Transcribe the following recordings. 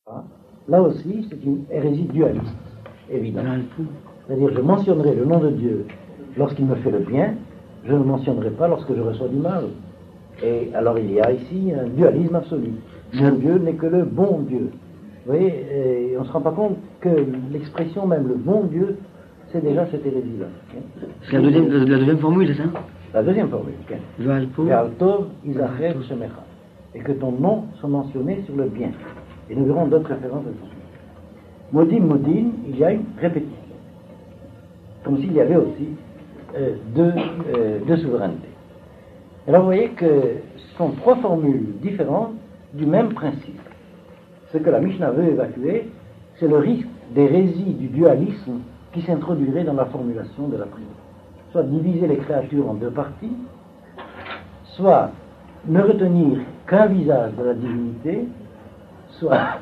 Là aussi, c'est une hérésie dualiste, évidemment. C'est-à-dire, je mentionnerai le nom de Dieu lorsqu'il me fait le bien, je ne le mentionnerai pas lorsque je reçois du mal. Et alors il y a ici un dualisme absolu. Mon Dieu n'est que le bon Dieu. Vous voyez, et on ne se rend pas compte que l'expression même le bon Dieu, c'est déjà cette hérésie-là. C'est la deuxième formule, c'est ça? La deuxième formule. Ve'altov izacher shemecha. Et que ton nom soit mentionné sur le bien. Et nous verrons d'autres références à ce sujet. Modin, il y a une répétition. Comme s'il y avait aussi deux souverainetés. Alors vous voyez que ce sont trois formules différentes du même principe. Ce que la Mishnah veut évacuer, c'est le risque d'hérésie du dualisme qui s'introduirait dans la formulation de la prière. Soit diviser les créatures en deux parties, soit ne retenir qu'un visage de la divinité, soit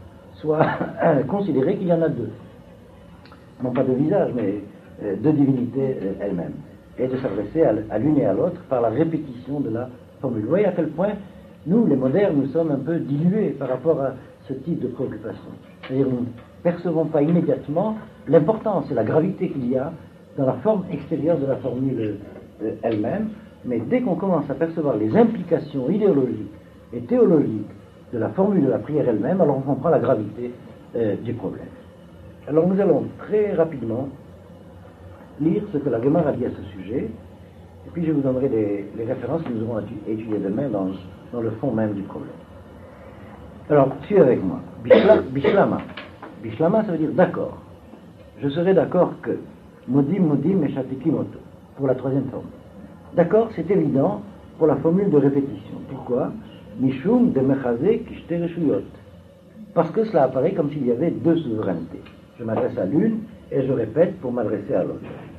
considérer qu'il y en a deux. Non pas deux visages, mais deux divinités elles-mêmes. Et de s'adresser à l'une et à l'autre par la répétition de la formule. Vous voyez à quel point, nous, les modernes, nous sommes un peu dilués par rapport à ce type de préoccupation. C'est-à-dire, nous ne percevons pas immédiatement l'importance et la gravité qu'il y a dans la forme extérieure de la formule elle-même, mais dès qu'on commence à percevoir les implications idéologiques et théologiques de la formule de la prière elle-même, alors on comprend la gravité du problème. Alors nous allons très rapidement lire ce que la Gemara dit à ce sujet, et puis je vous donnerai les références que nous aurons étudiées demain dans le fond même du problème. Alors, suivez avec moi. Bishlama. Bishlama, ça veut dire d'accord. Je serai d'accord que modim meshatikimoto, pour la troisième formule. D'accord, c'est évident pour la formule de répétition. Pourquoi? Mishum de mechazé kishte reshuyot. Parce que cela apparaît comme s'il y avait deux souverainetés. Je m'adresse à l'une et je répète pour m'adresser à l'autre.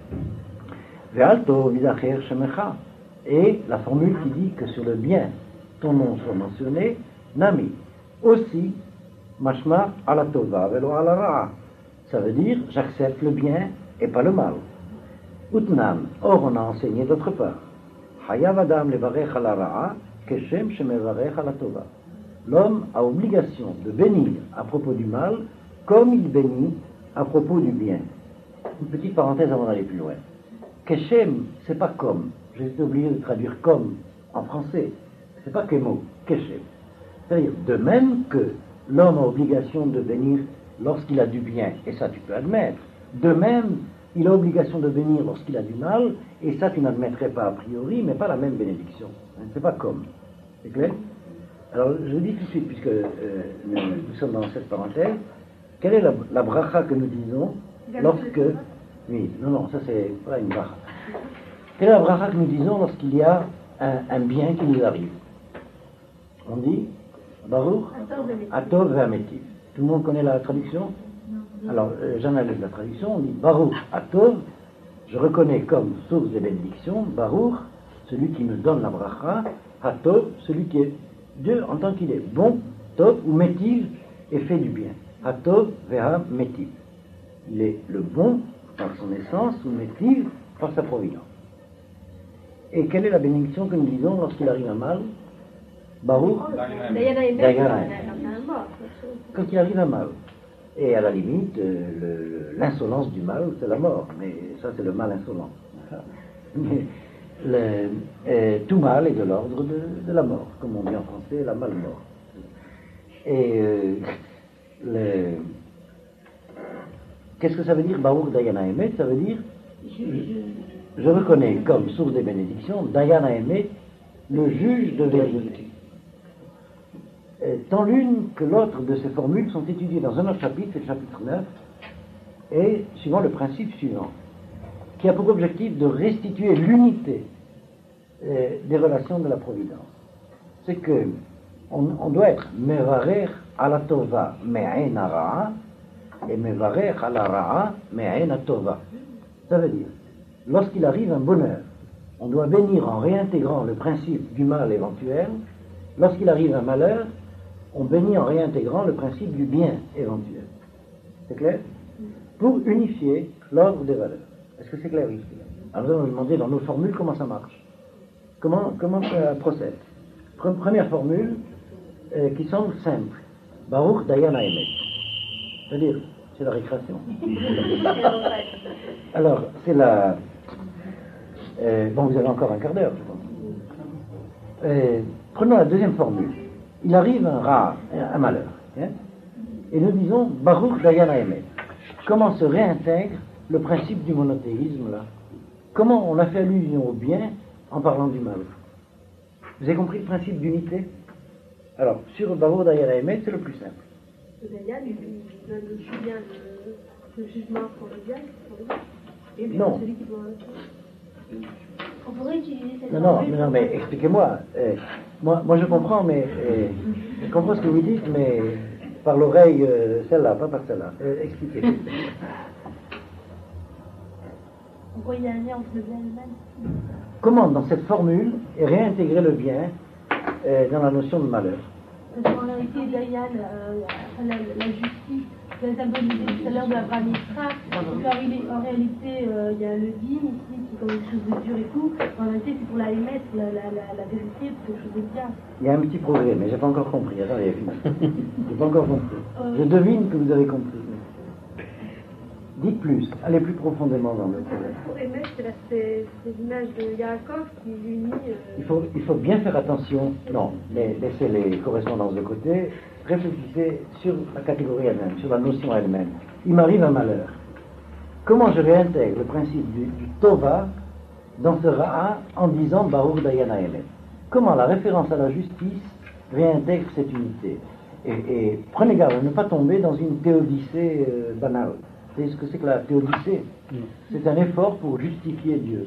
Ve'alto vizacher shemecha. Et la formule qui dit que sur le bien, ton nom soit mentionné, nami. Aussi, mashma ala tova velo ala ra'a. Ça veut dire, j'accepte le bien et pas le mal. Utnam. Or, on a enseigné d'autre part. Hayav adam levarech ala ra'a keshem shemevarech ala tova. L'homme a obligation de bénir à propos du mal comme il bénit à propos du bien. Une petite parenthèse avant d'aller plus loin. Keshem, c'est pas comme. J'ai été obligé de traduire comme en français. C'est pas que mot, keshem. C'est-à-dire, de même que l'homme a obligation de bénir lorsqu'il a du bien, et ça tu peux admettre, de même, il a obligation de bénir lorsqu'il a du mal, et ça tu n'admettrais pas a priori, mais pas la même bénédiction. C'est pas comme. C'est clair? Alors, je vous dis tout de suite, puisque nous sommes dans cette parenthèse, quelle est la bracha que nous disons lorsque... Oui, non, ça c'est pas une bracha. Quelle est la bracha que nous disons lorsqu'il y a un bien qui nous arrive? On dit Baruch Atov Ve'ametiv. Tout le monde connaît la traduction? Alors, j'analyse la traduction. On dit Baruch Atov, je reconnais comme source des bénédictions, Baruch, celui qui me donne la bracha, Atov, celui qui est Dieu en tant qu'il est bon, Tov, ou Metiv, et fait du bien. Atov Ve'ametiv. Il est le bon par son essence, ou Metiv par sa providence. Et quelle est la bénédiction que nous disons lorsqu'il arrive un mal? Baruch Dayanaim. Quand il arrive un mal. Et à la limite, l'insolence du mal, c'est la mort. Mais ça, c'est le mal insolent. Mais tout mal est de l'ordre de la mort. Comme on dit en français, la mal-mort. Et qu'est-ce que ça veut dire, Baruch Dayana Emet? Ça veut dire, je reconnais comme source des bénédictions, Dayana Emet, le juge de vérité. Tant l'une que l'autre de ces formules sont étudiées dans un autre chapitre, c'est le chapitre 9, et suivant le principe suivant, qui a pour objectif de restituer l'unité des relations de la providence. C'est que on doit être mevarer ala tova me'en ara'a et mevarer ala ra'a me'en tova. Ça veut dire, lorsqu'il arrive un bonheur, on doit bénir en réintégrant le principe du mal éventuel. Lorsqu'il arrive un malheur, on bénit en réintégrant le principe du bien éventuel. C'est clair? Pour unifier l'ordre des valeurs. Est-ce que c'est clair ici? Alors nous allons demander dans nos formules comment ça marche. Comment ça procède? Première formule qui semble simple. Baruch Dayan Haemet. C'est-à-dire, c'est la récréation. Alors, c'est la... bon, vous avez encore un quart d'heure, je pense. Prenons la deuxième formule. Il arrive un rare, un malheur. Hein, et nous disons Baruch Dayan Haemet. Comment se réintègre le principe du monothéisme, là? Comment on a fait allusion au bien en parlant du mal? Vous avez compris le principe d'unité? Alors, sur Baruch Dayan Haemet, c'est le plus simple. Dayan, il donne aussi bien le jugement pour le bien, et puis non. celui qui doit... On pourrait utiliser cette Non, mais expliquez-moi. Moi, je comprends, mais je comprends ce que vous dites, mais par l'oreille, celle-là, pas par celle-là. Expliquez. Pourquoi il y a un lien entre le bien et le mal? Comment, dans cette formule, réintégrer le bien dans la notion de malheur? Parce qu'en réalité, Dayan, la justice, vous avez symbolisé tout à l'heure de Abraham Yitzhak, en réalité, il y a le din ici, qui est comme quelque chose de dur et tout. En réalité, c'est pour la émettre, la vérité, pour quelque chose de bien. Il y a un petit progrès, mais j'ai pas encore compris. Attendez, j'ai pas encore compris. Je devine que vous avez compris. Dites plus, allez plus profondément dans le problème. Pour émettre, c'est l'image de Yaakov qui unit... Il faut bien faire attention. Non, mais laissez les correspondances de côté. Réfléchissez sur la catégorie elle-même, sur la notion elle-même. Il m'arrive un malheur. Comment je réintègre le principe du Tova dans ce Ra'a en disant Baruch Dayan Haemet? Comment la référence à la justice réintègre cette unité? Et prenez garde à ne pas tomber dans une théodicée banale. Vous savez ce que c'est que la théodicée? C'est un effort pour justifier Dieu.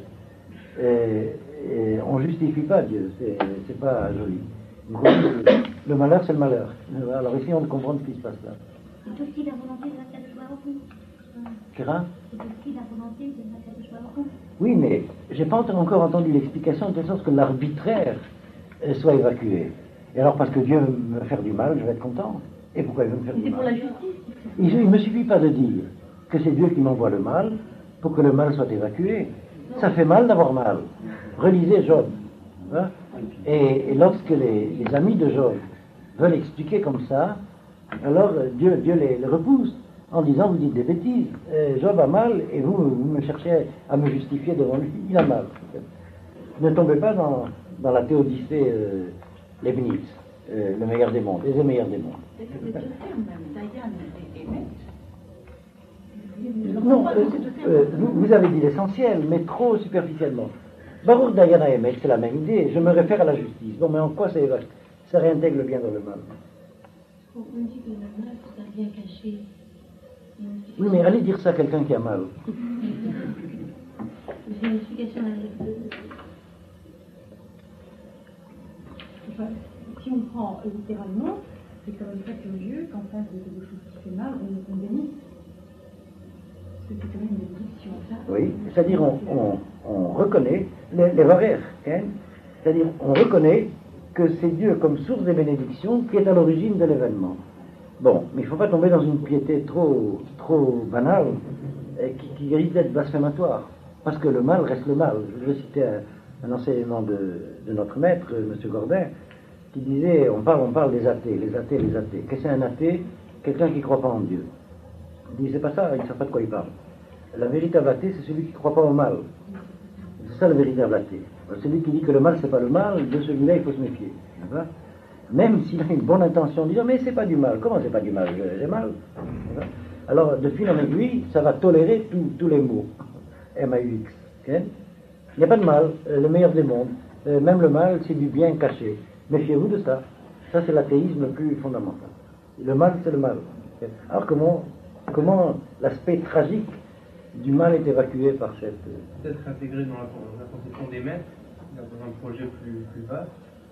On ne justifie pas Dieu, c'est pas joli. Le malheur, c'est le malheur. Alors essayons de comprendre ce qui se passe là. C'est aussi la volonté de la Kadosh. Kira? C'est aussi la volonté de la Kadosh. Oui, mais j'ai pas encore entendu l'explication de telle sorte que l'arbitraire soit évacué. Et alors, parce que Dieu veut me faire du mal, je vais être content. Et pourquoi il veut me faire du mal? C'est pour la justice. Il ne me suffit pas de dire que c'est Dieu qui m'envoie le mal pour que le mal soit évacué. Ça fait mal d'avoir mal. Relisez Job. Hein? Et lorsque les amis de Job veulent expliquer comme ça, alors Dieu les repousse en disant vous dites des bêtises. Job a mal et vous me cherchez à me justifier devant lui. Il a mal. Ne tombez pas dans la théodicée Leibniz, le meilleur des mondes, les meilleurs des mondes. Non, vous avez dit l'essentiel, mais trop superficiellement. Baruch Dayan Haemet, c'est la même idée. Je me réfère à la justice. Bon, mais en quoi ça réintègre le bien dans le mal? On dit que le mal, c'est un bien caché. Oui, mais allez dire ça à quelqu'un qui a mal. C'est une explication enfin, si on prend littéralement, c'est quand même très curieux qu'en face de quelque chose qui fait mal, on bénisse. Parce que c'est quand même une bénédiction. Oui, c'est-à-dire on reconnaît les varères, hein? C'est-à-dire on reconnaît que c'est Dieu comme source des bénédictions qui est à l'origine de l'événement. Bon, mais il ne faut pas tomber dans une piété trop banale qui risque d'être blasphématoire, parce que le mal reste le mal. Je vais citer un enseignement de notre maître, M. Gordin, qui disait, on parle des athées, les athées. Qu'est-ce que c'est un athée? Quelqu'un qui ne croit pas en Dieu. Il dit, c'est pas ça, il ne sait pas de quoi il parle. La véritable athée, c'est celui qui ne croit pas au mal. C'est ça le véritable athée. Celui qui dit que le mal, c'est pas le mal, de celui-là, il faut se méfier. D'accord? Même s'il a une bonne intention en disant, mais c'est pas du mal. Comment c'est pas du mal? J'ai mal. D'accord? Alors, de fil en aiguille, ça va tolérer tous les mots. M-A-U-X. Okay? Il n'y a pas de mal, le meilleur des mondes. Même le mal, c'est du bien caché. Méfiez-vous de ça. Ça, c'est l'athéisme le plus fondamental. Le mal, c'est le mal. Okay? Alors, comment l'aspect tragique du mal est évacué par cette... Peut-être intégré dans la conception des maîtres, dans un projet plus vaste.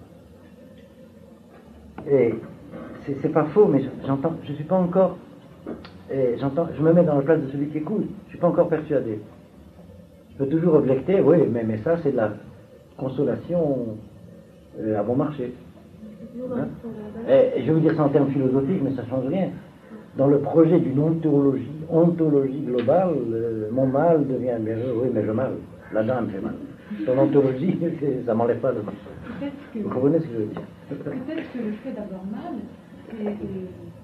Et c'est pas faux, mais j'entends, je suis pas encore... je me mets dans la place de celui qui écoute, je suis pas encore persuadé. Je peux toujours objecter, oui, mais ça c'est de la consolation à bon marché. Hein? Et je vais vous dire ça en termes philosophiques, mais ça change rien. Dans le projet d'une ontologie globale, mon mal devient bien oui, mais je mal. La dame fait mal. Son ontologie, ça m'enlève pas le mal. Vous comprenez ce que je veux dire? Peut-être que le fait d'avoir mal,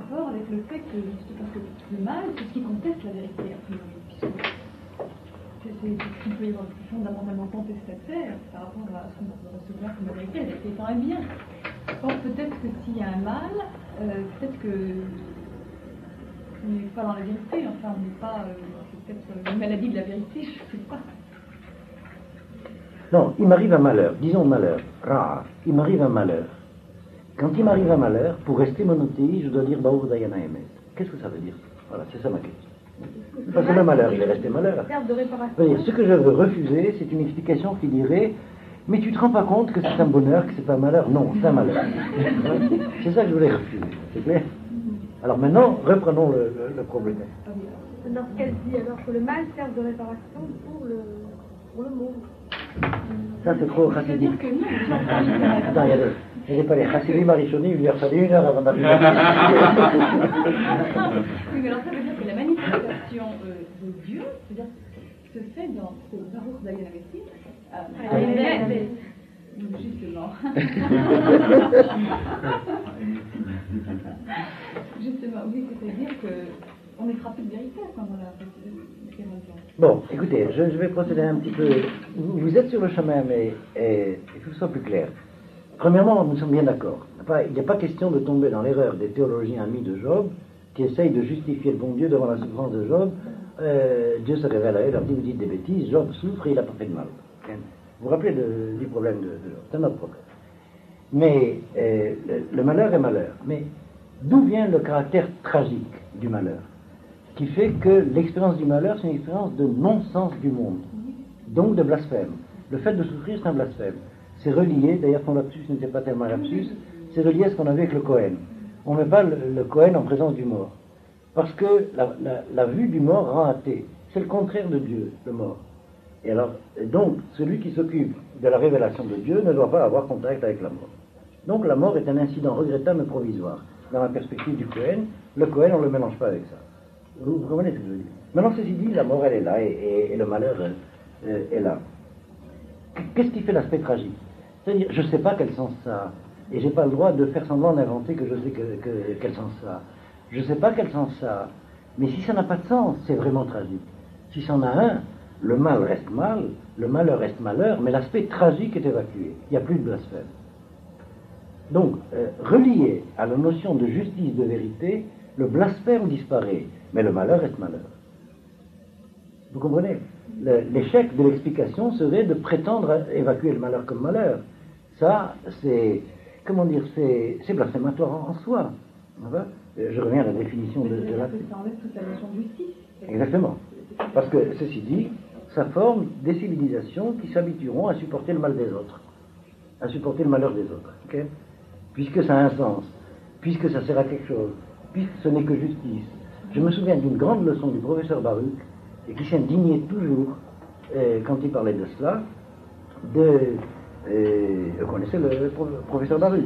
rapport avec le fait que, parce que le mal, c'est ce qui conteste la vérité, a priori, puisque c'est ce qui peut y avoir le plus fondamentalement contestataire par rapport à ce qu'on peut recevoir comme la vérité. La vérité étant un bien. Or, peut-être que s'il y a un mal, peut-être que on n'est pas dans la vérité, enfin, on n'est pas, c'est peut-être une maladie de la vérité, je ne sais pas. Non, il m'arrive un malheur, disons malheur, rare, il m'arrive un malheur. Quand il m'arrive un malheur, pour rester monothéiste, je dois dire Baour Dayana Emet. Qu'est-ce que ça veut dire? Voilà, c'est ça ma question. Parce que le malheur, il est resté malheur. Ce que je veux refuser, c'est une explication qui dirait mais tu te rends pas compte que c'est un bonheur, que c'est un malheur? Non, c'est un malheur. C'est ça que je voulais refuser, c'est clair? Alors maintenant, reprenons le problème. Dans ce qu'elle dit, alors que le mal sert de réparation pour le monde. Ça, c'est trop chassidique. C'est-à-dire que non, Attends, il n'y a pas les chassidim Arishoni, il lui a fallu 1 heure avant d'arriver. Oui, mais alors ça veut dire que la manifestation de Dieu, c'est-à-dire se fait dans ce Baruch Dayan Ametim, justement. Justement, oui, c'est-à-dire qu'on est frappé de vérité à ce moment-là. Bon, écoutez, je vais procéder un petit peu. Vous êtes sur le chemin, mais il faut que ce soit plus clair. Premièrement, nous sommes bien d'accord. Il n'y a pas question de tomber dans l'erreur des théologiens amis de Job qui essayent de justifier le bon Dieu devant la souffrance de Job. Dieu se révèle à eux, leur dit vous dites des bêtises, Job souffre et il n'a pas fait de mal. Vous vous rappelez du problème de Job? C'est un autre problème. Mais le malheur est malheur. Mais d'où vient le caractère tragique du malheur qui fait que l'expérience du malheur, c'est une expérience de non-sens du monde, donc de blasphème. Le fait de souffrir, c'est un blasphème. C'est relié, d'ailleurs ton lapsus n'était pas tellement un lapsus, c'est relié à ce qu'on a vu avec le Cohen. On ne met pas le Cohen en présence du mort, parce que la vue du mort rend athée. C'est le contraire de Dieu, le mort. Et alors, donc, celui qui s'occupe de la révélation de Dieu ne doit pas avoir contact avec la mort. Donc la mort est un incident regrettable mais provisoire. Dans la perspective du Cohen, le Cohen, on ne le mélange pas avec ça. Vous comprenez ce que je veux dire? Maintenant, ceci dit, la mort, elle est là, et le malheur est là. Qu'est-ce qui fait l'aspect tragique? C'est-à-dire, je ne sais pas quel sens ça a, et je n'ai pas le droit de faire semblant d'inventer que je sais quel sens ça a. Je ne sais pas quel sens ça a, mais si ça n'a pas de sens, c'est vraiment tragique. Si ça en a un, le mal reste mal, le malheur reste malheur, mais l'aspect tragique est évacué. Il n'y a plus de blasphème. Donc, relié à la notion de justice, de vérité, le blasphème disparaît, mais le malheur reste malheur. Vous comprenez? L'échec de l'explication serait de prétendre évacuer le malheur comme malheur. Ça, c'est, comment dire, c'est blasphématoire en soi. Je reviens à la définition de la... Ça enlève toute la notion de justice. Exactement. Parce que, ceci dit, ça forme des civilisations qui s'habitueront à supporter le mal des autres, à supporter le malheur des autres. Okay? Puisque ça a un sens, puisque ça sert à quelque chose, puisque ce n'est que justice. Je me souviens d'une grande leçon du professeur Baruch, et qui s'indignait toujours, quand il parlait de cela, vous connaissez le professeur Baruch.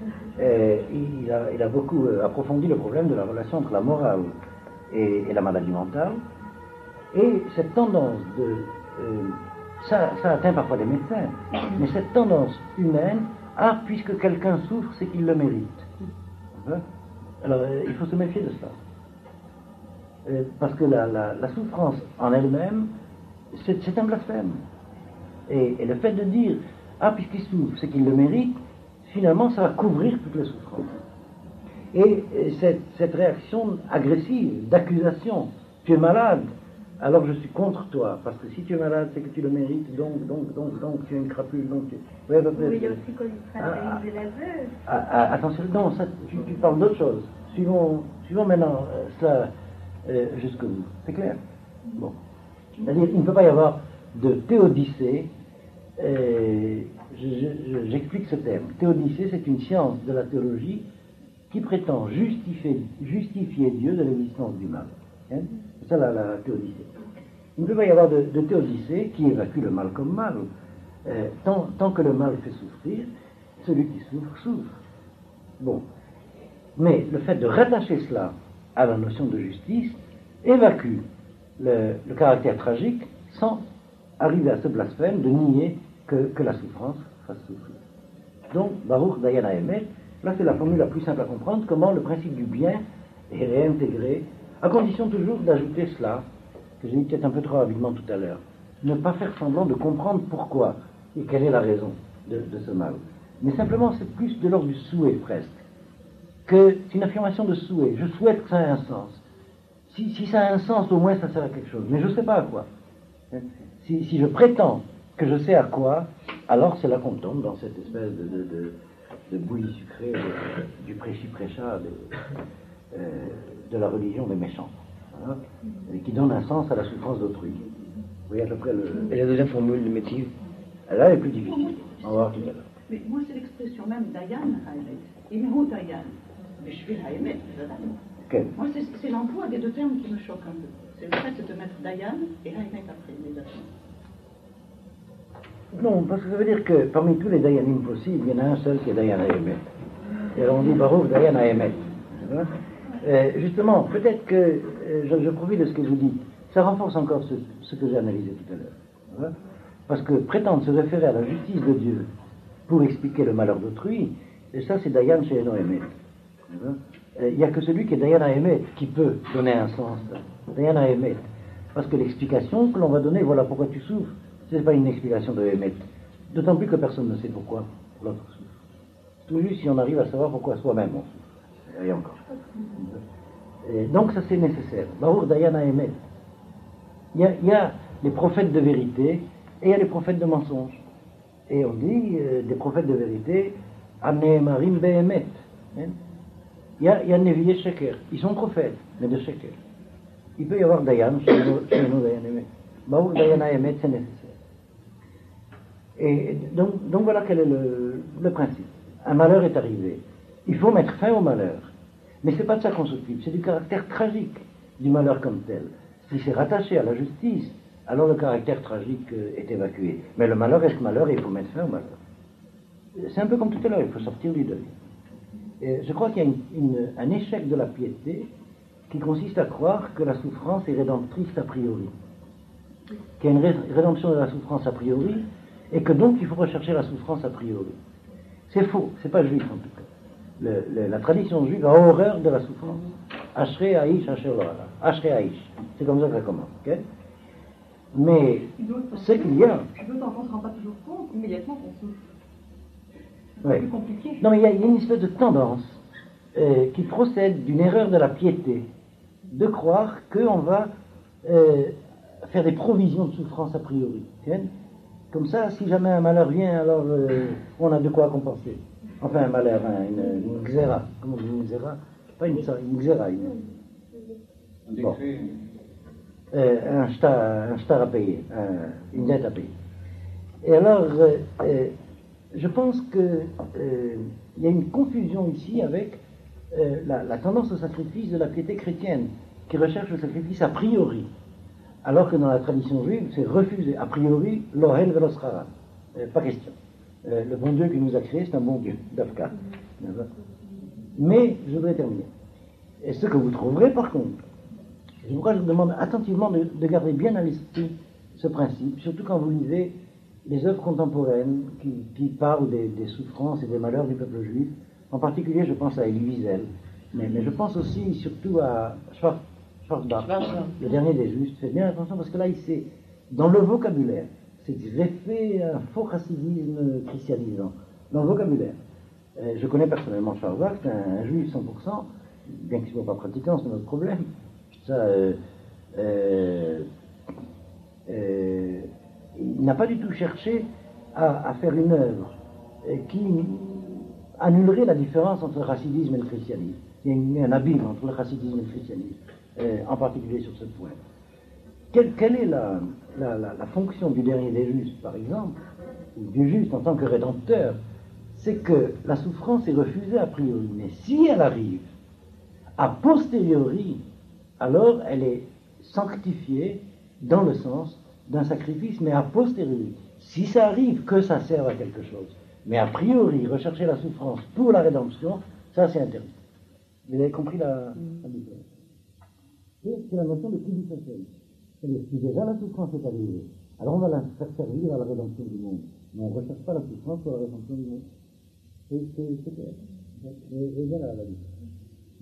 Il a beaucoup approfondi le problème de la relation entre la morale et la maladie mentale. Et cette tendance ça atteint parfois les médecins, mais cette tendance humaine, puisque quelqu'un souffre, c'est qu'il le mérite. Alors, il faut se méfier de cela. Parce que la souffrance en elle-même, c'est un blasphème. Et le fait de dire, puisqu'il souffre, c'est qu'il le mérite, finalement, ça va couvrir toutes les souffrances. Et cette réaction agressive, d'accusation, tu es malade, alors je suis contre toi, parce que si tu es malade, c'est que tu le mérites, donc tu es une crapule, donc tu... Oui, il y a aussi qu'on fraternise l'aveu. Attention, non, ça, tu parles d'autre chose. Suivons maintenant cela jusqu'au bout. C'est clair? Bon. C'est-à-dire, il ne peut pas y avoir de théodicée. J'explique ce terme. Théodicée, c'est une science de la théologie qui prétend justifier Dieu de l'existence du mal. Hein? C'est ça la théodicée. Il ne peut pas y avoir de théodicée qui évacue le mal comme mal. Tant que le mal fait souffrir, celui qui souffre, souffre. Bon. Mais le fait de rattacher cela à la notion de justice évacue le caractère tragique sans arriver à ce blasphème de nier que la souffrance fasse souffrir. Donc, Baruch Dayan Haemet, là c'est la formule la plus simple à comprendre, comment le principe du bien et réintégrer, à condition toujours d'ajouter cela, que j'ai dit peut-être un peu trop rapidement tout à l'heure, ne pas faire semblant de comprendre pourquoi et quelle est la raison de ce mal. Mais simplement, c'est plus de l'ordre du souhait presque, que c'est une affirmation de souhait. Je souhaite que ça ait un sens. Si ça a un sens, au moins ça sert à quelque chose. Mais je ne sais pas à quoi. Si je prétends que je sais à quoi, alors c'est là qu'on tombe dans cette espèce de bouillie sucrée du prêchi-prêcha de la religion des méchants, hein, et qui donne un sens à la souffrance d'autrui. Vous voyez à peu près Et la deuxième formule de métier? Là, elle est plus difficile. On va voir tout à l'heure. Mais moi, c'est l'expression même Dayan, et Mehou Dayan. Mais je vais la aimer, Okay. moi, c'est l'emploi des deux termes qui me choque un peu. C'est le fait de mettre Dayan et Haïmet après, immédiatement. Non, parce que ça veut dire que parmi tous les Dayanim possibles, il y en a un seul qui est Dayan Haïmet. Et alors on dit Baruch Dayan Haïmet. Justement, peut-être que je profite de ce que je vous dis. Ça renforce encore ce que j'ai analysé tout à l'heure. Parce que prétendre se référer à la justice de Dieu pour expliquer le malheur d'autrui, et ça c'est Dayan chez Eno Emet. Il n'y a que celui qui est Dayan Emet qui peut donner un sens. Dayan Emet. Parce que l'explication que l'on va donner, voilà pourquoi tu souffres, ce n'est pas une explication de Emet. D'autant plus que personne ne sait pourquoi l'autre souffre. Tout juste si on arrive à savoir pourquoi soi-même on souffre. Et encore. Et donc ça c'est nécessaire. Baruch Dayan Emet. Il y a les prophètes de vérité et il y a les prophètes de mensonge. Et on dit des prophètes de vérité, Anehemarim Behemet. Il y a Nevié Sheker. Ils sont prophètes, mais de Sheker. Il peut y avoir Dayan, chez nous Dayan Emet. Baruch Dayan Emet, c'est nécessaire. Et donc voilà quel est le principe. Un malheur est arrivé. Il faut mettre fin au malheur. Mais ce n'est pas de ça qu'on s'occupe, c'est du caractère tragique du malheur comme tel. Si c'est rattaché à la justice, alors le caractère tragique est évacué. Mais le malheur reste malheur et il faut mettre fin au malheur. C'est un peu comme tout à l'heure, il faut sortir du deuil. Et je crois qu'il y a un échec de la piété qui consiste à croire que la souffrance est rédemptrice a priori. Qu'il y a une rédemption de la souffrance a priori et que donc il faut rechercher la souffrance a priori. C'est faux, c'est pas juif en tout cas. La tradition juive a horreur de la souffrance. Ashrei Aish, Asher Lo Hara. Ashrei Aish. C'est comme ça que ça commence. Okay? Mais ce qu'il y a. D'autant qu'on ne se rend pas toujours compte immédiatement qu'on souffre. C'est Ouais. plus compliqué. Non, mais il y a une espèce de tendance qui procède d'une erreur de la piété, de croire qu'on va faire des provisions de souffrance a priori. Okay? Comme ça, si jamais un malheur vient, alors on a de quoi compenser. Enfin, un malheur, une xéra. Comment on dit une xéra? Pas une xéra. Bon. Un shtar à payer, une dette à payer. Et alors, je pense qu'il y a une confusion ici avec la tendance au sacrifice de la piété chrétienne, qui recherche le sacrifice a priori, alors que dans la tradition juive, c'est refusé. A priori, l'ohel veloschara. Pas question. Le bon Dieu qui nous a créés, c'est un bon Dieu, d'Afka. Mais, je voudrais terminer. Et ce que vous trouverez, par contre, je vous demande attentivement de garder bien à l'esprit ce principe, surtout quand vous lisez les œuvres contemporaines qui parlent des souffrances et des malheurs du peuple juif. En particulier, je pense à Elie Wiesel, mais je pense aussi surtout à Schwarzbach, le dernier des justes. Faites bien attention parce que là, dans le vocabulaire, c'est greffé un faux chassidisme christianisant. Dans le vocabulaire. Je connais personnellement Schwarzbach, c'est un juif 100%, bien qu'il ne soit pas pratiquant, c'est notre problème. Ça, il n'a pas du tout cherché à faire une œuvre qui annulerait la différence entre le chassidisme et le christianisme. Il y a un abîme entre le chassidisme et le christianisme, en particulier sur ce point. Quelle est la fonction du dernier des justes, par exemple, ou du juste en tant que rédempteur? C'est que la souffrance est refusée a priori, mais si elle arrive a posteriori, alors elle est sanctifiée dans le sens d'un sacrifice, mais a posteriori. Si ça arrive que ça serve à quelque chose, mais a priori, rechercher la souffrance pour la rédemption, ça c'est interdit. Vous avez compris la différence? C'est la notion de kibbutzim. C'est-à-dire, si déjà la souffrance est arrivée, alors on va la faire servir à la rédemption du monde. Mais on ne recherche pas la souffrance pour la rédemption du monde. C'est clair. Et voilà la différence. Bon.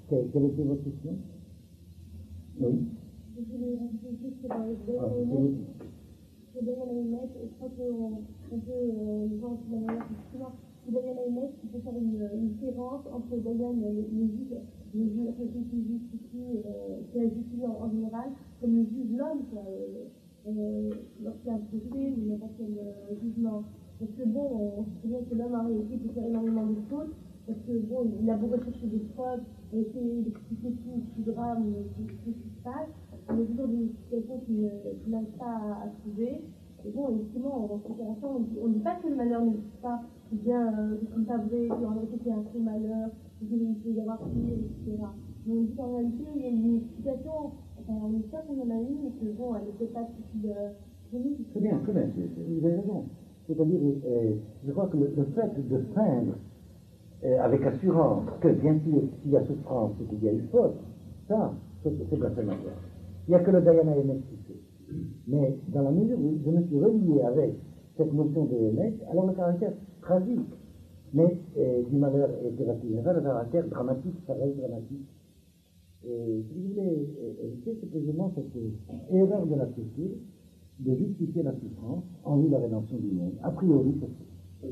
Quelle était votre question? Oui. Je voulais rajouter juste dans les Ah, Dayan Haïmet, je crois qu'on peut le voir aussi de la manière effectivement. Dayan Haïmet, il peut faire une différence entre Dayan, le juge qui justifie, qui a justifié en général, comme le juge l'homme, lorsqu'il y a un procès ou n'importe quel jugement. Parce que bon, on sait bien que l'homme en réalité peut faire énormément de fautes, parce que bon, il a beau rechercher des preuves, et essayer d'expliquer tout drame, tout ce qui se passe, il y a toujours des situations qui n'arrivent pas à trouver. Et bon, effectivement, en comparaison, on ne dit pas que le malheur n'existe pas, ou bien que ce n'est pas vrai, qu'en réalité c'est un faux malheur, qu'il peut y avoir pire, etc. Mais on dit qu'en réalité, il y a une explication, enfin, on espère qu'on en a une, mais que bon, elle n'est peut-être pas suffisante. Très bien, très bien, vous avez raison. C'est-à-dire, je crois que le fait de craindre avec assurance que, bien sûr, s'il y a souffrance, c'est qu'il y a eu faute, ça, c'est blasphématoire. Il n'y a que le Dayan Haïmet qui fait. Mais dans la mesure où je me suis relié avec cette notion de Haïmet, alors le caractère tragique, mais du malheur est relativisé, le caractère dramatique, ça reste dramatique. Et si vous voulez éviter, c'est précisément cette erreur de la société de justifier la souffrance en vue de la rédemption du monde. A priori, c'est ça.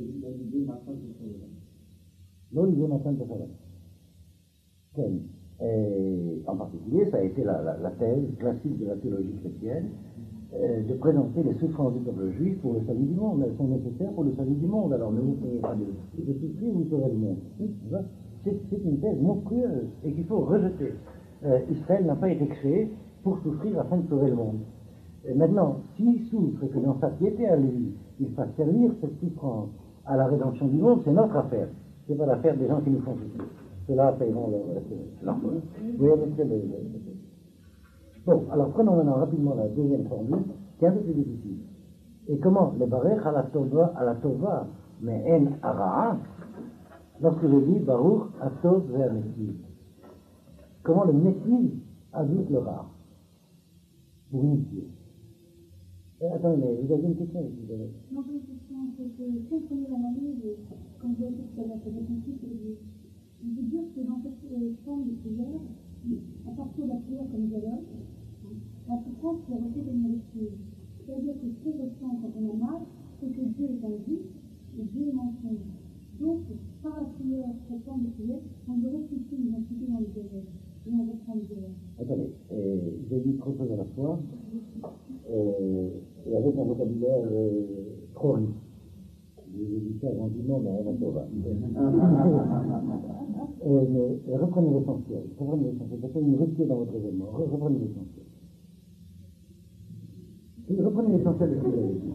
L'Olivier Martin de Favre. En particulier, ça a été la thèse classique de la théologie chrétienne, de présenter les souffrances du peuple juif pour le salut du monde. Elles sont nécessaires pour le salut du monde. Alors ne vous craignez pas de souffrir, vous saurez le monde. C'est une thèse monstrueuse et qu'il faut rejeter. Israël n'a pas été créé pour souffrir afin de sauver le monde. Et maintenant, s'il souffre et que dans sa piété à lui, il fasse servir cette souffrance à la rédemption du monde, c'est notre affaire. C'est pas l'affaire des gens qui nous font souffrir. Ceux-là paieront leur faute. Vous voyez Bon, alors prenons maintenant rapidement la deuxième formule, qui est un peu plus difficile. Et comment les barèches à la tova, mais en ara'a, lorsque je dis baruch atov vers métiv. Comment le métiv ajoute le rare pour unifier. Attendez, mais vous avez une question aussi, Non, j'ai une question, c'est que si on prenait l'analyse, comme vous avez dit tout à l'heure, je veux dire que dans cette forme de prière, à partir de la prière comme dialogue, la souffrance est refait de méritude. C'est-à-dire que ce qu'on ressent quand on a mal, c'est que Dieu est injuste et Dieu est mensonge. Donc, par la prière, cette forme de prière, on veut rectifier une identité dans le dialogue. Et on reprend le dialogue. Attendez, j'ai dit trop de choses à la fois, et avec un vocabulaire trop riche. Je dis ça gentiment, mais elle va va. Mais reprenez l'essentiel, parce qu'il y a une rupture dans votre raisonnement. Reprenez l'essentiel. Reprenez l'essentiel de ce que vous avez dit.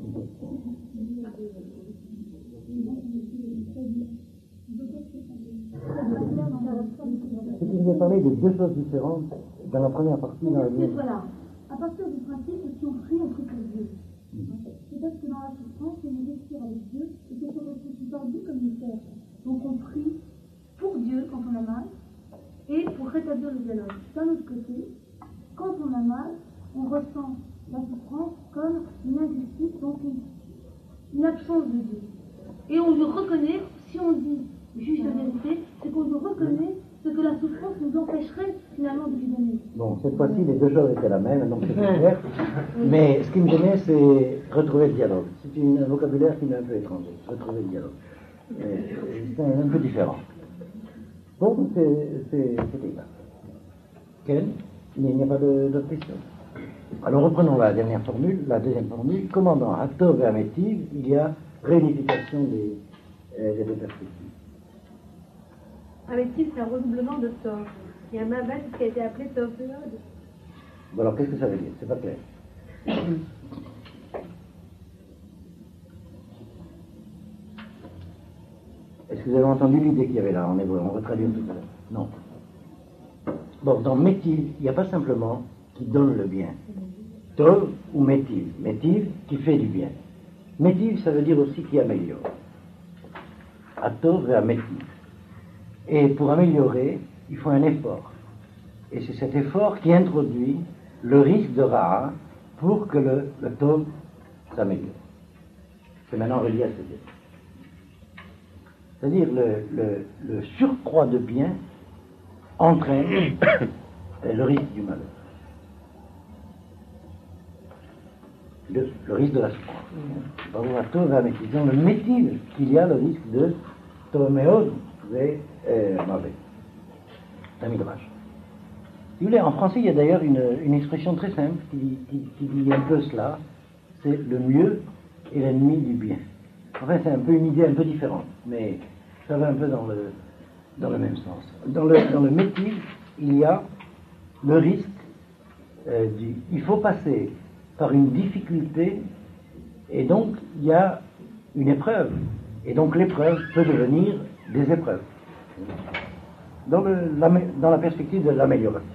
C'est que je vais parler de deux choses différentes dans la première partie. Dans la deuxième. Voilà. À partir du principe que si on prie, on prie pour Dieu. C'est-à-dire que dans la souffrance, il y a une rupture avec Dieu et que ça ressuscite par Dieu comme une terre. Donc on prie pour Dieu quand on a mal et pour rétablir le dialogue. D'un autre côté, quand on a mal, on ressent la souffrance comme une injustice, donc une absence de Dieu. Et on veut reconnaître, si on dit juste la vérité, c'est qu'on veut reconnaître ce que la souffrance nous empêcherait finalement de lui donner. Bon, cette fois-ci, les deux choses étaient la même, donc c'est clair. Mais ce qui me gênait, c'est retrouver le dialogue. C'est un vocabulaire qui m'est un peu étranger, retrouver le dialogue. C'est un peu différent. Donc, c'est égal. Ken, il n'y a pas d'autres questions. Alors, reprenons la dernière formule, la deuxième formule. Comment dans Atov et Amétiv, il y a réunification des deux perspectives. Amétiv, c'est un redoublement de Tov. Il y a un Mabel qui a été appelé Tov Veod. Bon, alors, qu'est-ce que ça veut dire? C'est pas clair. Est-ce que vous avez entendu l'idée qu'il y avait là en hébreu? On va traduire tout à l'heure. Non. Bon, dans Métiv, il n'y a pas simplement qui donne le bien. Tov ou Métiv. Métiv qui fait du bien. Métiv, ça veut dire aussi qui améliore. À Tov et à Métiv. Et pour améliorer, il faut un effort. Et c'est cet effort qui introduit le risque de Ra'a pour que le Tov s'améliore. C'est maintenant relié à ce que c'est-à-dire le surcroît de bien entraîne le risque du malheur. Le risque de la souffrance. Dans le métier qu'il y a le risque de Toméod et Mavé. C'est un midrash. Si vous voulez, en français, il y a d'ailleurs une expression très simple qui dit un peu cela. C'est le mieux est l'ennemi du bien. Enfin, c'est un peu une idée un peu différente, mais ça va un peu dans le même sens. Dans le métier, il y a le risque il faut passer par une difficulté, et donc il y a une épreuve, et donc l'épreuve peut devenir des épreuves, dans la perspective de l'amélioration.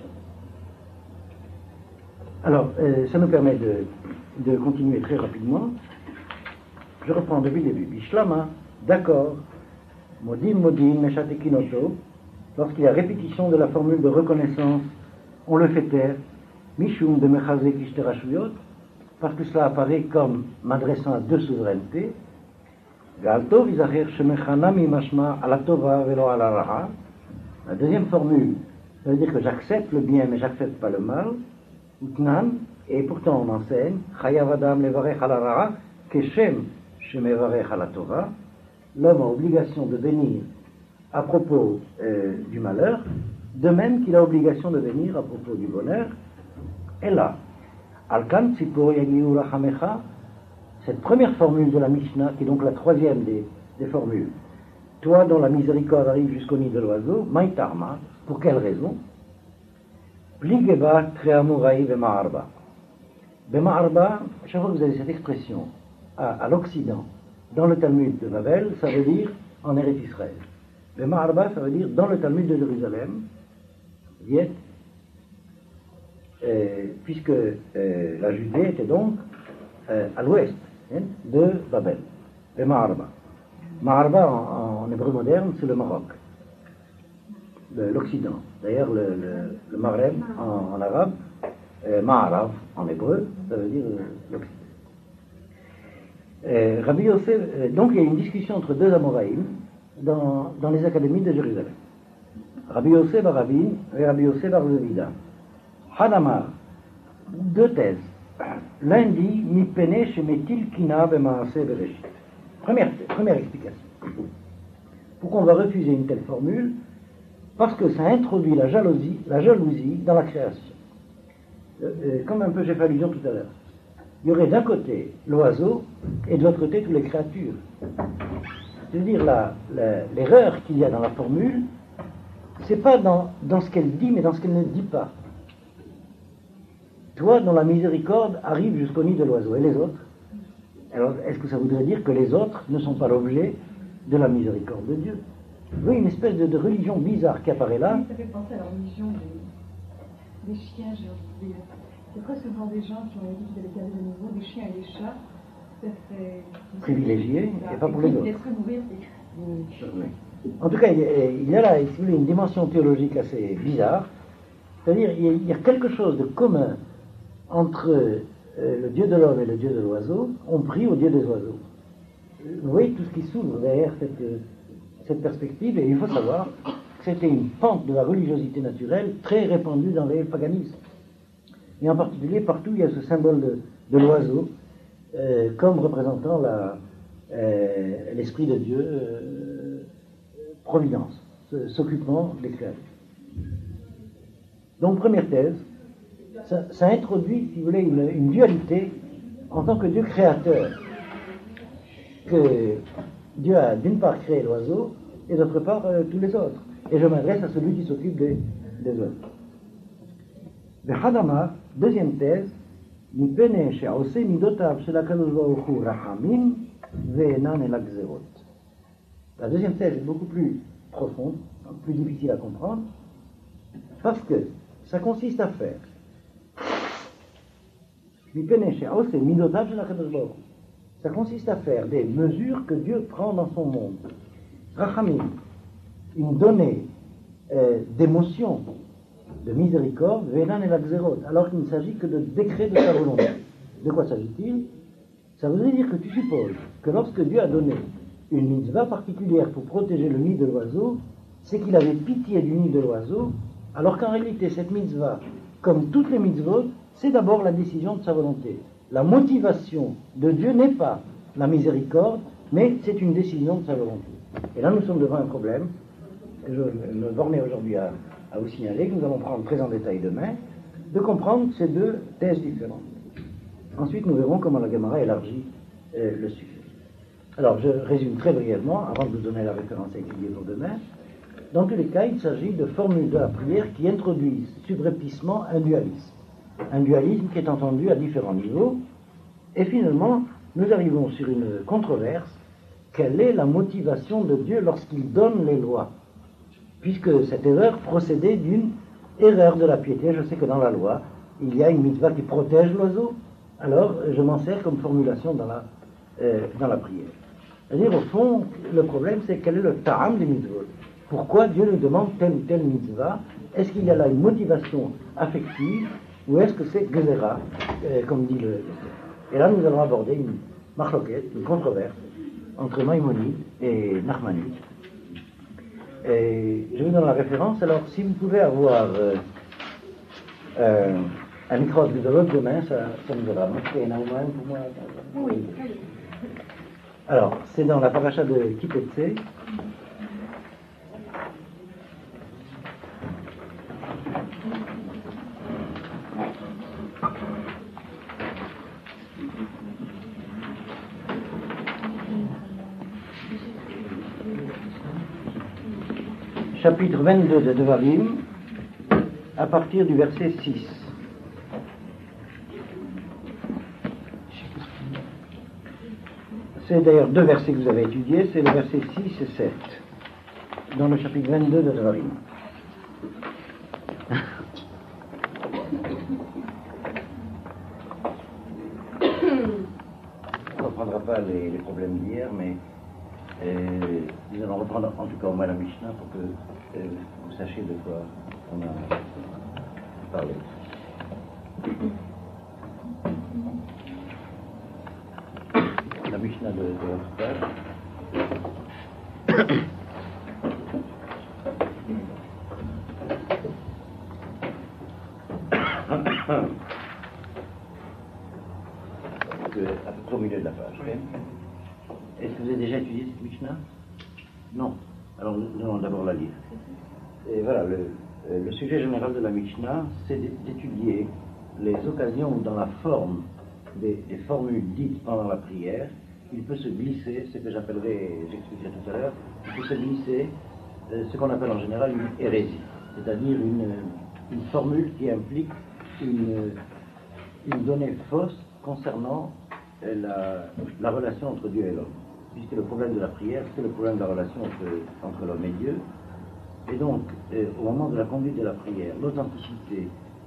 Alors, ça nous permet de continuer très rapidement. Je reprends depuis le début. Bishlama, d'accord, Modim, Meshatekinoto, lorsqu'il y a répétition de la formule de reconnaissance, on le fait taire, Mishum de Mechazek Ishterashuyot, parce que cela apparaît comme m'adressant à deux souverainetés. Galto Vizacher Shemechanami Mashma Alatova Velo Alaraha. La deuxième formule, ça veut dire que j'accepte le bien mais j'accepte pas le mal. Utnan, et pourtant on enseigne, Chayavadam Levarech Alaraha, Keshem Shemevarech Alatova. L'homme a obligation de bénir à propos du malheur, de même qu'il a obligation de bénir à propos du bonheur. Et là, Alkan Tzipor Yagiu Rachamecha, cette première formule de la Mishnah, qui est donc la troisième des formules, toi dont la miséricorde arrive jusqu'au nid de l'oiseau, Maïtarma, pour quelle raison? Pligeba Treamurai Bema'arba. Bema'arba, chaque fois que vous avez cette expression à l'Occident, dans le Talmud de Babel, ça veut dire en Eretz Israël. Bema'arba, ça veut dire dans le Talmud de Jérusalem, puisque la Judée était donc à l'ouest de Babel, le Ma'arba. Ma'arba en hébreu moderne, c'est le Maroc, l'Occident. D'ailleurs, le Maghreb en arabe, Ma'arav en hébreu, ça veut dire l'Occident. Rabbi Yosef, donc il y a une discussion entre deux Amoraïm dans les académies de Jérusalem. Rabbi Yosef bar Rabin et Rabbi Yosef bar Zevida. Hadamar, deux thèses. L'un dit Mipene shemetil kina bemaase bereshit. Première explication. Pourquoi on va refuser une telle formule? Parce que ça introduit la jalousie dans la création. Comme un peu j'ai fait allusion tout à l'heure. Il y aurait d'un côté l'oiseau et de l'autre côté toutes les créatures. C'est-à-dire l'erreur qu'il y a dans la formule, c'est pas dans ce qu'elle dit, mais dans ce qu'elle ne dit pas. Toi, dont la miséricorde arrive jusqu'au nid de l'oiseau, et les autres? Alors, est-ce que ça voudrait dire que les autres ne sont pas l'objet de la miséricorde de Dieu? Oui, une espèce de religion bizarre qui apparaît là. Ça fait penser à la religion des chiens, j'ai envie de dire. C'est presque dans des gens qui ont dit qu'ils avaient perdu de nouveau des chiens et des chats. Ça serait privilégiés, et pas pour les autres. Laisserait mourir. En tout cas, il y a là, si vous voulez, une dimension théologique assez bizarre. C'est-à-dire, il y a quelque chose de commun entre le Dieu de l'homme et le Dieu de l'oiseau. On prie au Dieu des oiseaux. Vous voyez tout ce qui s'ouvre derrière cette perspective, et il faut savoir que c'était une pente de la religiosité naturelle très répandue dans les paganismes. Et en particulier, partout, il y a ce symbole de l'oiseau comme représentant l'esprit de Dieu, providence, s'occupant des créatures. Donc, première thèse, ça introduit, si vous voulez, une dualité en tant que Dieu créateur, que Dieu a d'une part créé l'oiseau et d'autre part tous les autres. Et je m'adresse à celui qui s'occupe des oiseaux. Le Hadamar, deuxième thèse, la deuxième thèse est beaucoup plus profonde, plus difficile à comprendre, parce que ça consiste à faire ça consiste à faire des mesures que Dieu prend dans son monde. Rachamim, une donnée d'émotion, de miséricorde, Venan et la Xerot, alors qu'il ne s'agit que de décret de sa volonté. De quoi s'agit-il? Ça veut dire que tu supposes que lorsque Dieu a donné une mitzvah particulière pour protéger le nid de l'oiseau, c'est qu'il avait pitié du nid de l'oiseau Alors qu'en réalité, cette mitzvah, comme toutes les mitzvot, c'est d'abord la décision de sa volonté. La motivation de Dieu n'est pas la miséricorde, mais c'est une décision de sa volonté. Et là, nous sommes devant un problème que je me bornais aujourd'hui à vous signaler, que nous allons prendre très en détail demain, de comprendre ces deux thèses différentes. Ensuite, nous verrons comment la Gemara élargit le sujet. Alors, je résume très brièvement, avant de vous donner la référence à étudier pour demain. Dans tous les cas, il s'agit de formules de la prière qui introduisent subrepticement un dualisme. Un dualisme qui est entendu à différents niveaux. Et finalement, nous arrivons sur une controverse. Quelle est la motivation de Dieu lorsqu'il donne les lois? Puisque cette erreur procédait d'une erreur de la piété. Je sais que dans la loi, il y a une mitzvah qui protège l'oiseau. Alors, je m'en sers comme formulation dans la prière. C'est-à-dire, au fond, le problème, c'est quel est le ta'am des mitzvot. Pourquoi Dieu nous demande telle ou telle mitzvah? Est-ce qu'il y a là une motivation affective ou est-ce que c'est gezerah, comme dit le Et là, nous allons aborder une marloquette, une controverse entre Maïmonide et Nachmanide. Et je vous donne la référence. Alors, si vous pouvez avoir un micro de l'autre demain, ça nous aidera. Pour moi. Oui. Alors, c'est dans la paracha de Kitetse. Chapitre 22 de Devarim, à partir du verset 6. C'est d'ailleurs deux versets que vous avez étudiés, c'est le verset 6 et 7, dans le chapitre 22 de Devarim. On ne reprendra pas les problèmes d'hier, mais nous allons reprendre en tout cas au moins la Mishnah pour que vous sachiez de quoi on a parlé. La Mishnah de votre père. À peu près au milieu de la page. Okay. Est-ce que vous avez déjà étudié cette Mishnah? Non. Alors nous allons d'abord la lire. Et voilà, le sujet général de la Mishnah, c'est d'étudier les occasions où dans la forme des formules dites pendant la prière, il peut se glisser, ce que j'expliquerai tout à l'heure, il peut se glisser ce qu'on appelle en général une hérésie, c'est-à-dire une formule qui implique une donnée fausse concernant la relation entre Dieu et l'homme. Puisque le problème de la prière, c'est le problème de la relation entre l'homme et Dieu. Et donc, au moment de la conduite de la prière, l'authenticité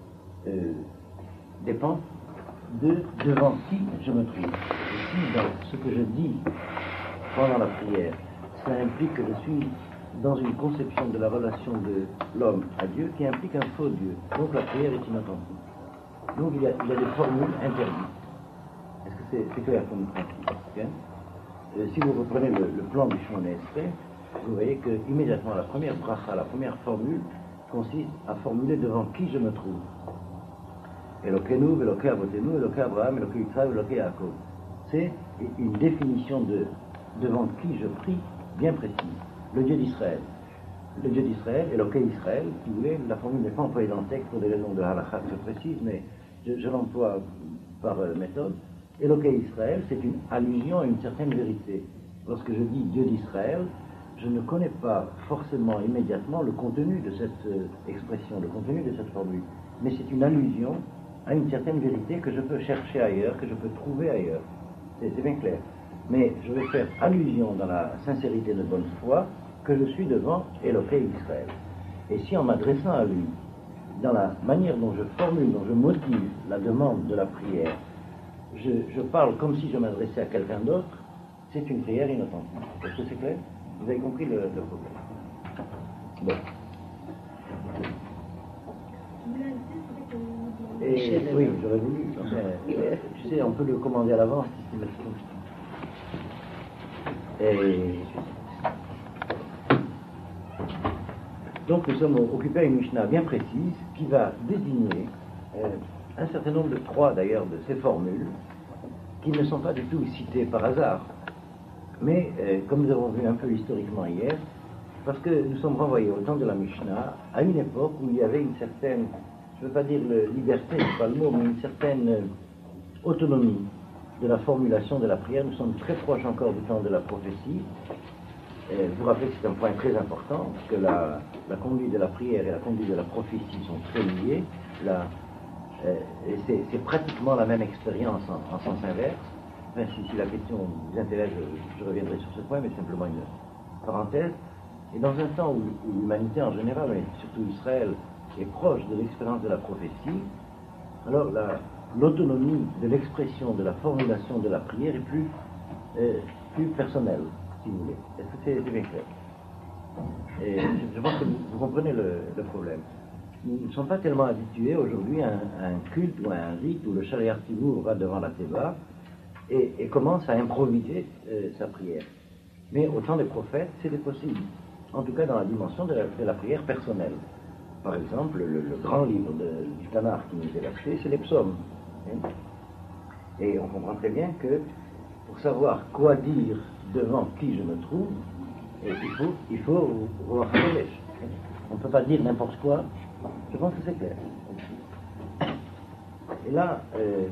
dépend devant qui je me trouve. Et si dans ce que je dis pendant la prière, ça implique que je suis dans une conception de la relation de l'homme à Dieu qui implique un faux Dieu, donc la prière est inauthentique. Donc il y a des formules interdites. Est-ce que c'est clair comme principe? Okay? Si vous reprenez le plan du Shemona Esrei, vous voyez que immédiatement la première bracha, la première formule, consiste à formuler devant qui je me trouve. Elokeinu, Eloke Avotenu, Eloke Abraham, Eloke Yitzhak, Eloke Yaakov. C'est une définition de devant qui je prie bien précise. Le Dieu d'Israël. Le Dieu d'Israël, Eloke Israël, si vous voulez, la formule n'est pas employée dans le texte pour des raisons de halakha très précises, mais je l'emploie par méthode. Eloke Israël, c'est une allusion à une certaine vérité. Lorsque je dis Dieu d'Israël, je ne connais pas forcément immédiatement le contenu de cette expression, le contenu de cette formule, mais c'est une allusion à une certaine vérité que je peux chercher ailleurs, que je peux trouver ailleurs. C'est bien clair. Mais je vais faire allusion dans la sincérité de bonne foi que je suis devant Eloke Israël. Et si en m'adressant à lui, dans la manière dont je formule, dont je motive la demande de la prière, je parle comme si je m'adressais à quelqu'un d'autre, c'est une prière inauthentique. Est-ce que c'est clair? Vous avez compris le problème? Bon. Et oui, j'aurais voulu. Tu sais, on peut le commander à l'avance systématiquement. Donc nous sommes occupés à une Mishnah bien précise qui va désigner un certain nombre de trois d'ailleurs de ces formules qui ne sont pas du tout citées par hasard. Mais comme nous avons vu un peu historiquement hier, parce que nous sommes renvoyés au temps de la Mishnah à une époque où il y avait une certaine, je ne veux pas dire liberté, c'est pas le mot, mais une certaine autonomie de la formulation de la prière. Nous sommes très proches encore du temps de la prophétie. Vous vous rappelez que c'est un point très important, parce que la conduite de la prière et la conduite de la prophétie sont très liées. Et c'est pratiquement la même expérience en sens inverse. Enfin, si la question vous intéresse, je reviendrai sur ce point, mais simplement une parenthèse. Et dans un temps où l'humanité en général, mais surtout Israël, est proche de l'expérience de la prophétie, alors l'autonomie de l'expression, de la formulation de la prière est plus personnelle, si vous voulez. Est-ce que c'est bien clair? Et je pense que vous comprenez le problème. Nous ne sommes pas tellement habitués aujourd'hui à un culte ou à un rite où le Shaliach Tzibur va devant la Teva et commence à improviser sa prière. Mais au temps des prophètes, c'était possible. En tout cas dans la dimension de la prière personnelle. Par exemple, le grand livre du Tanakh qui nous est versé, c'est les psaumes. Et on comprend très bien que pour savoir quoi dire devant qui je me trouve, il faut voir Kodesh. On ne peut pas dire n'importe quoi. Je pense que c'est clair. Et là,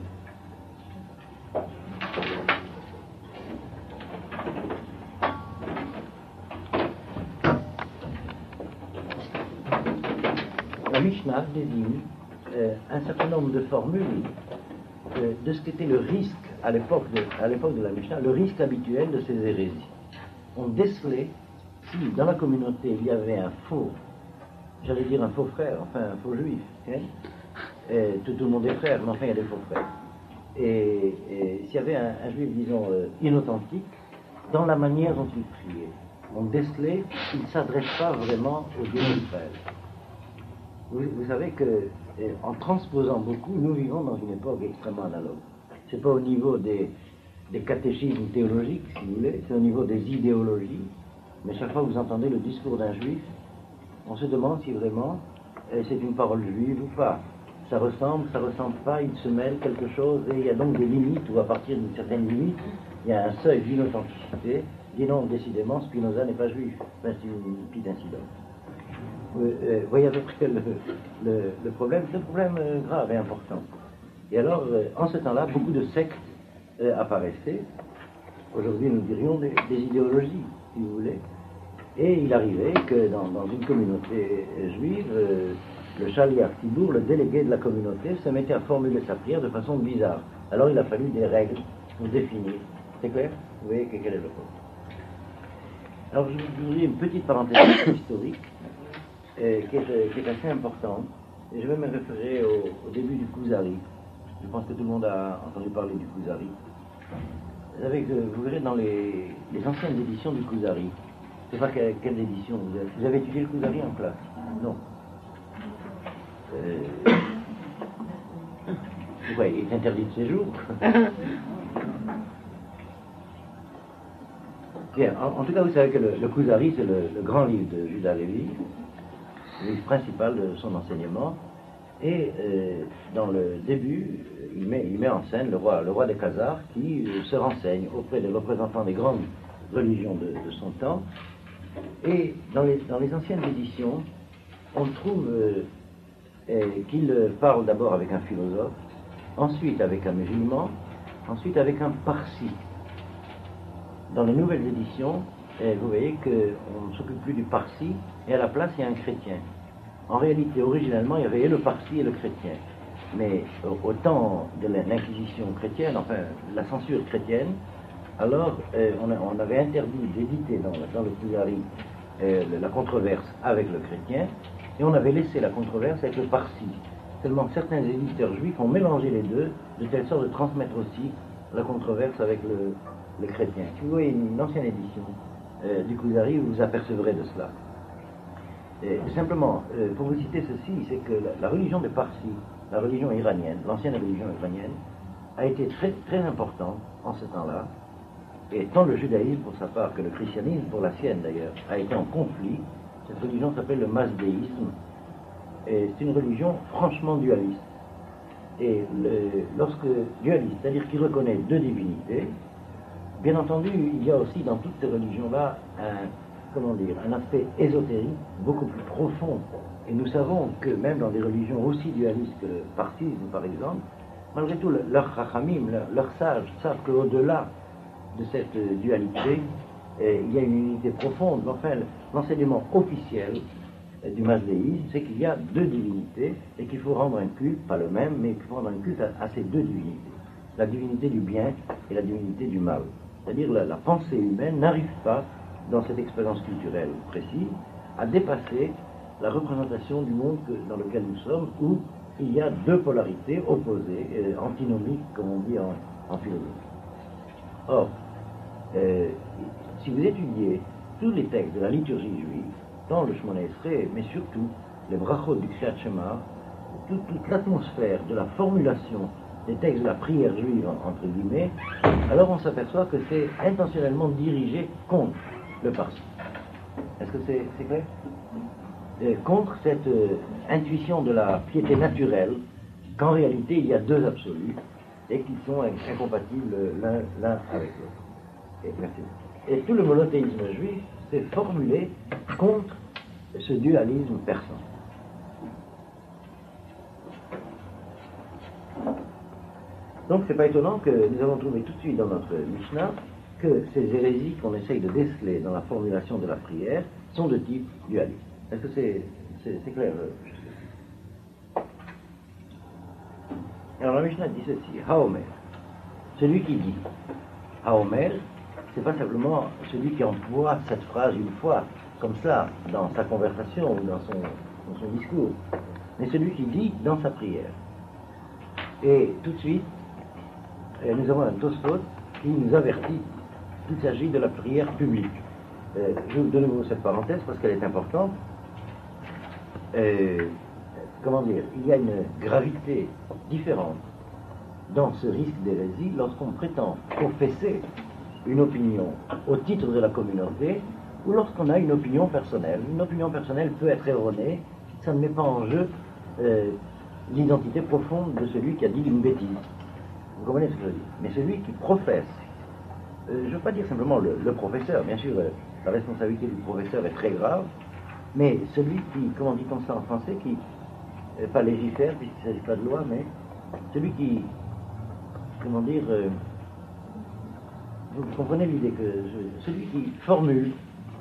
la Mishnah désigne un certain nombre de formules de ce qu'était le risque à l'époque de la Mishnah, le risque habituel de ces hérésies. On décelait si dans la communauté il y avait un faux, j'allais dire un faux frère, enfin un faux juif, hein? Tout le monde est frère, mais enfin il y a des faux frères. Et s'il y avait un juif, disons, inauthentique, dans la manière dont il priait, on décelait qu'il ne s'adresse pas vraiment au Dieu d'Israël. Vous savez que, en transposant beaucoup, nous vivons dans une époque extrêmement analogue. C'est pas au niveau des catéchismes théologiques, si vous voulez, c'est au niveau des idéologies. Mais chaque fois que vous entendez le discours d'un juif, on se demande si vraiment c'est une parole juive ou pas. Ça ressemble pas, il se mêle quelque chose, et il y a donc des limites, où à partir d'une certaine limite, il y a un seuil d'inauthenticité. Dis non, décidément, Spinoza n'est pas juif. Ben, c'est une petite incident. Vous voyez à peu près le problème. C'est un problème grave et important. Et alors, en ce temps-là, beaucoup de sectes apparaissaient. Aujourd'hui, nous dirions des idéologies, si vous voulez. Et il arrivait que dans une communauté juive, le Shaliach Tzibur, le délégué de la communauté, se mettait à formuler sa prière de façon bizarre. Alors il a fallu des règles pour définir. C'est clair? Vous voyez quel est le problème. Alors je vous dis une petite parenthèse historique qui est assez importante. Et je vais me référer au début du Kuzari. Je pense que tout le monde a entendu parler du Kuzari. Vous verrez dans les anciennes éditions du Kuzari. Je ne sais pas quelle édition vous avez étudié le Kuzari en classe? Non. Pourquoi il est interdit de séjour? Bien, en tout cas, vous savez que le Kuzari, c'est le grand livre de Judas Lévi, le livre principal de son enseignement. Et dans le début, il met en scène le roi des Khazars qui se renseigne auprès des représentants des grandes religions de son temps. Et dans les anciennes éditions, on trouve qu'il parle d'abord avec un philosophe, ensuite avec un musulman, ensuite avec un parsi. Dans les nouvelles éditions, vous voyez qu'on ne s'occupe plus du parsi, et à la place il y a un chrétien. En réalité, originellement, il y avait et le parsi et le chrétien. Mais au temps de l'inquisition chrétienne, enfin la censure chrétienne, alors on avait interdit d'éditer dans le Kuzari la controverse avec le chrétien, et on avait laissé la controverse avec le parsi. Seulement certains éditeurs juifs ont mélangé les deux, de telle sorte de transmettre aussi la controverse avec le chrétien. Si vous voyez une ancienne édition du Kuzari, vous vous apercevrez de cela. Simplement, pour vous citer ceci, c'est que la religion des Parsis, la religion iranienne, l'ancienne religion iranienne, a été très, très importante en ce temps-là, et tant le judaïsme pour sa part que le christianisme pour la sienne d'ailleurs, a été en conflit Cette religion s'appelle le masdéisme, et c'est une religion franchement dualiste. Et lorsque dualiste, c'est-à-dire qu'il reconnaît deux divinités, bien entendu, il y a aussi dans toutes ces religions-là un aspect ésotérique beaucoup plus profond. Et nous savons que même dans des religions aussi dualistes que le parthisme, par exemple, malgré tout, leurs chachamim, leurs sages, savent qu'au-delà de cette dualité, il y a une unité profonde. Enfin, l'enseignement officiel du masdéisme, c'est qu'il y a deux divinités et qu'il faut rendre un culte, pas le même, mais qu'il faut rendre un culte à ces deux divinités. La divinité du bien et la divinité du mal. C'est-à-dire la pensée humaine n'arrive pas, dans cette expérience culturelle précise, à dépasser la représentation du monde dans lequel nous sommes, où il y a deux polarités opposées, antinomiques, comme on dit en philosophie. Or, si vous étudiez tous les textes de la liturgie juive, dans le Shemona Esrei, mais surtout les brachot du Kriyat Shema, toute l'atmosphère de la formulation des textes de la prière juive, entre guillemets, alors on s'aperçoit que c'est intentionnellement dirigé contre le parsi. Est-ce que c'est clair? Contre cette intuition de la piété naturelle, qu'en réalité il y a deux absolus, et qui sont incompatibles l'un avec l'autre. Et tout le monothéisme juif s'est formulé contre ce dualisme persan. Donc c'est pas étonnant que nous avons trouvé tout de suite dans notre Mishnah que ces hérésies qu'on essaye de déceler dans la formulation de la prière sont de type dualiste. Est-ce que c'est clair? Alors la Mishnah dit ceci, Haomer, celui qui dit. Haomer, c'est pas simplement celui qui emploie cette phrase une fois, comme ça, dans sa conversation ou dans son discours, mais celui qui dit dans sa prière. Et tout de suite, nous avons un Tosfot qui nous avertit qu'il s'agit de la prière publique. Je vous donne de nouveau cette parenthèse parce qu'elle est importante. Comment dire, il y a une gravité différente dans ce risque d'hérésie lorsqu'on prétend professer une opinion au titre de la communauté ou lorsqu'on a une opinion personnelle. Une opinion personnelle peut être erronée, ça ne met pas en jeu l'identité profonde de celui qui a dit une bêtise. Vous comprenez ce que je veux dire? Mais celui qui professe, je ne veux pas dire simplement le professeur, bien sûr, la responsabilité du professeur est très grave, mais celui qui, comment dit-on ça en français, qui, pas légifère, puisqu'il ne s'agit pas de loi, mais celui qui, comment dire, vous comprenez l'idée que celui qui formule,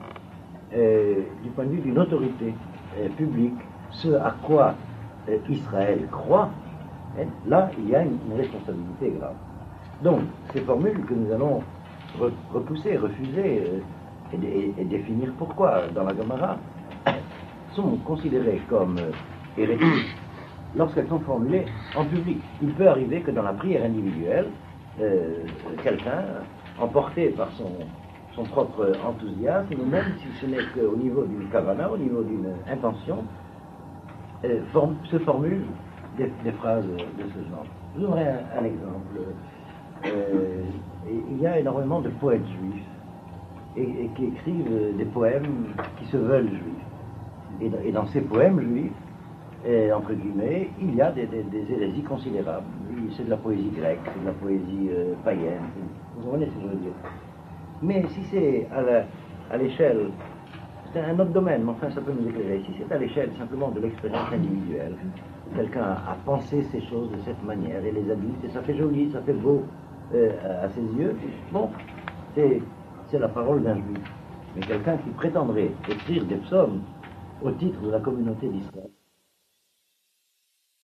du point de vue d'une autorité publique, ce à quoi Israël croit, là, il y a une responsabilité grave. Donc, ces formules que nous allons repousser, refuser et définir pourquoi dans la Gemara sont considérées comme hérétiques lorsqu'elles sont formulées en public. Il peut arriver que dans la prière individuelle, quelqu'un, emporté par son propre enthousiasme, ou même si ce n'est qu'au niveau d'une kavana, au niveau d'une intention, se formule des phrases de ce genre. Je vous donnerai un exemple. Il y a énormément de poètes juifs et qui écrivent des poèmes qui se veulent juifs. Et dans ces poèmes juifs, entre guillemets, il y a des hérésies considérables. C'est de la poésie grecque, c'est de la poésie païenne. Vous comprenez ce que je veux dire? Mais si c'est à l'échelle, c'est un autre domaine, mais enfin ça peut nous éclairer. Si c'est à l'échelle simplement de l'expérience individuelle, quelqu'un a pensé ces choses de cette manière et les a dites, et ça fait joli, ça fait beau à ses yeux, bon, c'est la parole d'un juif. Mais quelqu'un qui prétendrait écrire des psaumes au titre de la communauté d'Israël,